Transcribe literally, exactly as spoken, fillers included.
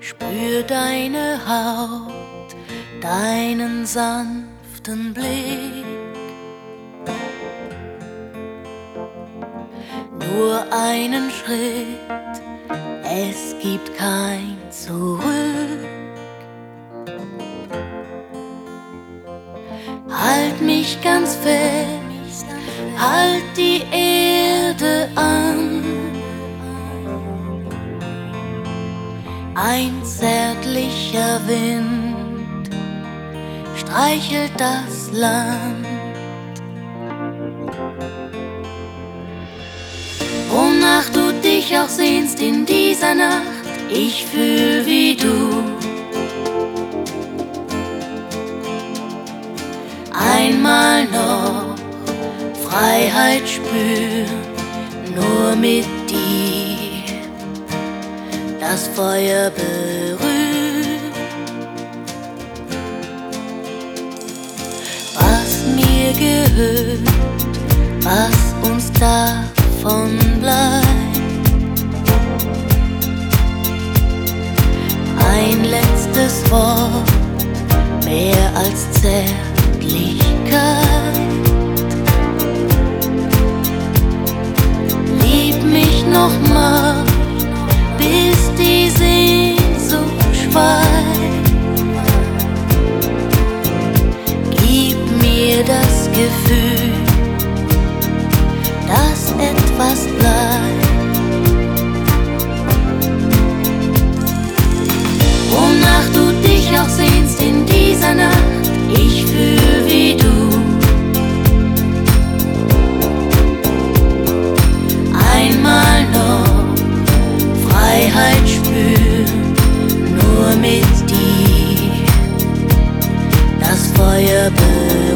Spür deine Haut, deinen sanften Blick. Nur einen Schritt, es gibt kein Zurück. Halt mich ganz fest, halt die Erde an. Ein zärtlicher Wind streichelt das Land. Wonach du dich auch sehnst in dieser Nacht, ich fühl wie du. Einmal noch Freiheit spüren, nur mit dir das Feuer berührt. Was mir gehört, was uns davon bleibt. Ein letztes Wort, mehr als Zärtlichkeit. Lieb mich nochmal, bis die Sehnsucht schweigt. Gib mir das Gefühl, dass etwas bleibt. Wonach du dich auch sehnst in dieser Nacht, ich fühl wie du. Einmal noch Freiheit spüren, nur mit dir das Feuer berühren.